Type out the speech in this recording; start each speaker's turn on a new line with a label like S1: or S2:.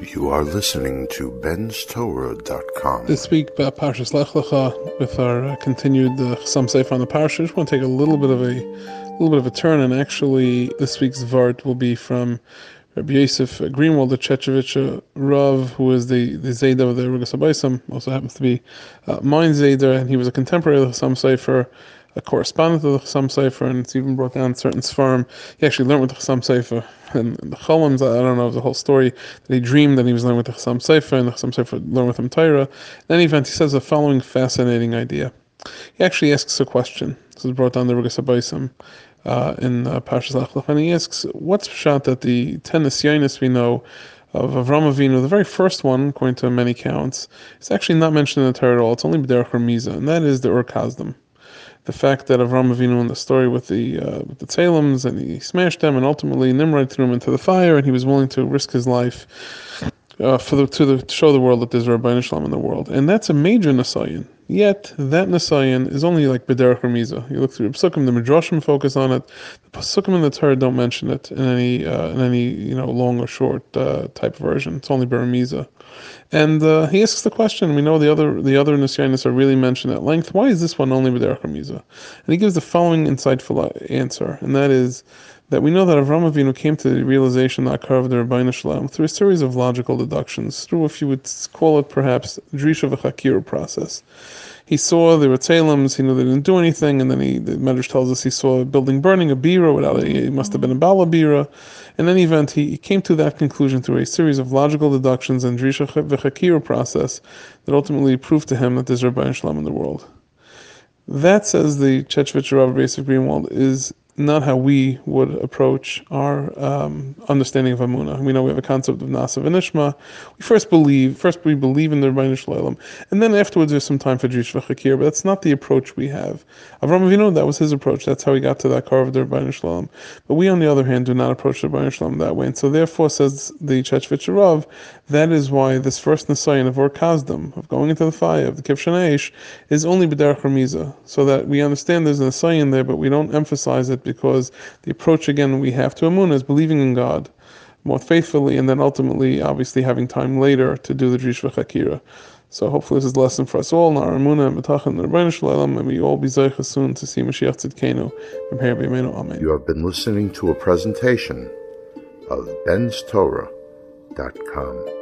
S1: You are listening to benstorah.com.
S2: This week, Parshas Lech Lecha, with our continued Chassam Sofer on the Parsha. I just want to take a little bit of a turn, and actually, this week's Vart will be from Rabbi Yosef Greenwald, the Chechevich Rav, who is the Zayda of the Rugas Habaysim, also happens to be mine Zayda, and he was a contemporary of the Chassam Sofer, a correspondent of the Chassam Sofer, and it's even brought down certain Sfarim. He actually learned with the Chassam Sofer, and the Cholams, I don't know, the whole story, that he dreamed that he was learning with the Chassam Sofer, and the Chassam Sofer learned with him Torah. In any event, he says the following fascinating idea. He actually asks a question. This is brought down the Rugas Habaysim in Parshas Lech Lecha, and he asks, what's pshat that the 10 Nisyonos we know of Avram Avinu, the very first one, according to many counts, is actually not mentioned in the Torah at all. It's only B'derech Remiza, and that is the Ur Kasdim. The fact that Avram Avinu in the story with the Tzalems, and he smashed them, and ultimately Nimrod threw him into the fire, and he was willing to risk his life to show the world that there's Rabbeinu Shalom in the world, and that's a major Nisayan. Yet that Nisayan is only like B'derech Remiza. You look through the Psukim, the Midrashim focus on it. The Psukim in the Torah don't mention it in any long or short type version. It's only B'remiza. And he asks the question. We know the other Nisyanis are really mentioned at length. Why is this one only B'derech Remiza? And he gives the following insightful answer, and that is that we know that Avram Avinu came to the realization that of the Rabbeinu Shalom through a series of logical deductions, through, if you would call it perhaps, Drisha v'Chakira process. He saw the Tzalems, he knew they didn't do anything, and then the Medrash tells us he saw a building burning, a bira, he must have been a Bala bira. In any event, he came to that conclusion through a series of logical deductions and Drisha v'Chakira process that ultimately proved to him that there's Rabbeinu Shalom in the world. That, says the Chechevich Rav Yosef Greenwald, is not how we would approach our understanding of Amunah. We know we have a concept of Nasa v'Nishma. We believe in the Rabbeinu Shalom, and then afterwards there's some time for Drisha v'Chakira, but that's not the approach we have. Avram Avinu, that was his approach. That's how he got to that car of the Rabbeinu Shalom. But we, on the other hand, do not approach the Rabbeinu Shalom that way, and so therefore, says the Chechevich Rav, that is why this first Nisayan of Ur Kasdim, of going into the fire, of the Kivshan Eish, is only B'derech Remiza, so that we understand there's a Nisayan there, but we don't emphasize it, because the approach again we have to Amunah is believing in God more faithfully, and then ultimately obviously having time later to do the Drisha v'Chakira. So hopefully this is a lesson for us all in our Amunah and B'tachon and the Rabbeinu Shalom, and we all be zeicha soon to see Mashiach Tzidkenu. Amen.
S1: You have been listening to a presentation of benstorah.com.